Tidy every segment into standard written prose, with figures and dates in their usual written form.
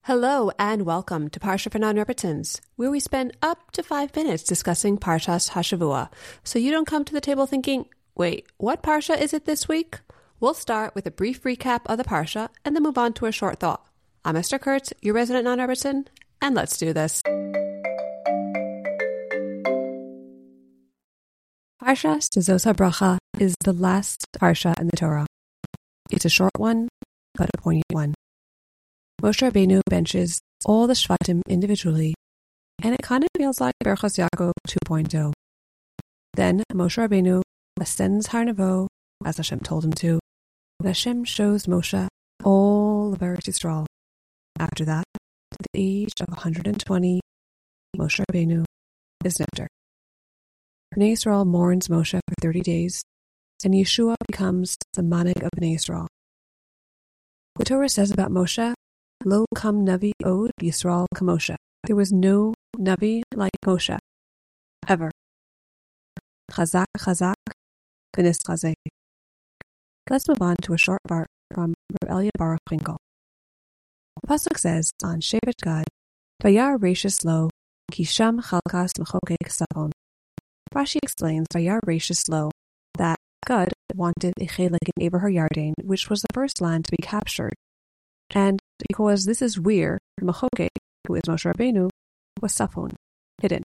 Hello and welcome to Parsha for Non-Rebbetzins, where we spend up to 5 minutes discussing Parshas Hashavua, so you don't come to the table thinking, wait, what Parsha is it this week? We'll start with a brief recap of the Parsha and then move on to a short thought. I'm Esther Kurtz, your resident non-Rebbetzin, and let's do this. Parshas Zos HaBracha is the last Parsha in the Torah. It's a short one, but a poignant one. Moshe Rabbeinu benches all the Shvatim individually, and it kind of feels like Berachos Yaakov 2.0. Then Moshe Rabbeinu ascends Har Nevo, as Hashem told him to, and Hashem shows Moshe all of Eretz Yisrael. After that, at the age of 120, Moshe Rabbeinu is Nifter. Bnei Yisrael mourns Moshe for 30 days, and Yeshua becomes the Manig of Bnei Yisrael. The Torah says about Moshe, Lo kam Navi od Yisrael kamoshe. There was no Navi like Moshe, ever. Chazak, chazak, v'nis chazek. Let's move on to a short part from Reb Elia Baruch Finkel. The pasuk says on Shevet Gad, Vayar Rashis Lo, ki sham chalkas mechokek sapon. Rashi explains Vayar Rashis Lo that Gad wanted a chelik in Eber HaYarden, which was the first land to be captured, and because this is where Mechokek, who is Moshe Rabbeinu, was Safon, hidden.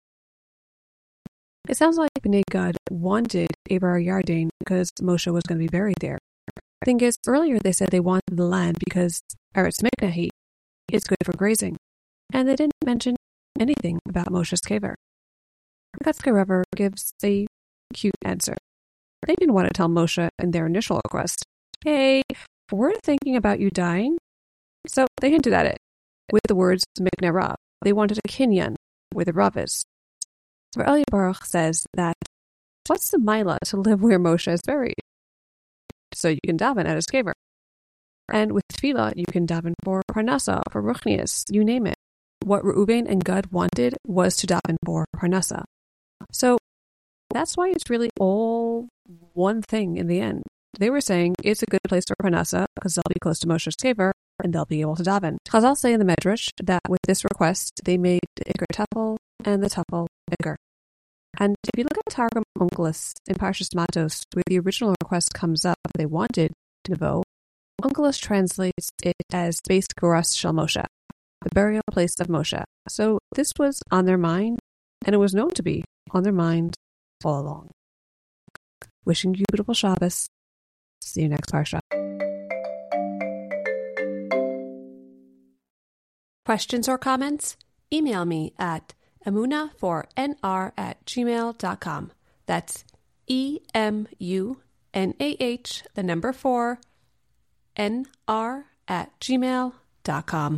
It sounds like Bnei Gad wanted Eber HaYarden because Moshe was going to be buried there. The thing is, earlier they said they wanted the land because Eretz Miknahi is good for grazing, and they didn't mention anything about Moshe's kever. Kotzker Rebbe gives a cute answer. They didn't want to tell Moshe in their initial request, hey, we're thinking about you dying. So they hinted at it with the words Mikneh Rav. They wanted a kinyan where the Rav is. So Elia Baruch says that what's the Maila to live where Moshe is buried? So you can daven at his kever. And with tefillah, you can daven for Parnasa, for Ruchnias, you name it. What Reuben and Gad wanted was to daven for Parnasa. So that's why it's really all one thing in the end. They were saying it's a good place for Parnasa because they'll be close to Moshe's kever and they'll be able to daven. Chazal say in the Medrash that with this request, they made the Iker Tefel and the Tefel Iker. And if you look at Targum Onkelos in Parshas Matos, where the original request comes up, they wanted Nevo, Onkelos translates it as Beis Goras Shel Moshe, the burial place of Moshe. So this was on their mind, and it was known to be on their mind all along. Wishing you beautiful Shabbos. See you next Parsha. Questions or comments? Email me at emunah4nr@gmail.com. That's EMUNAH, the number 4, NR@gmail.com.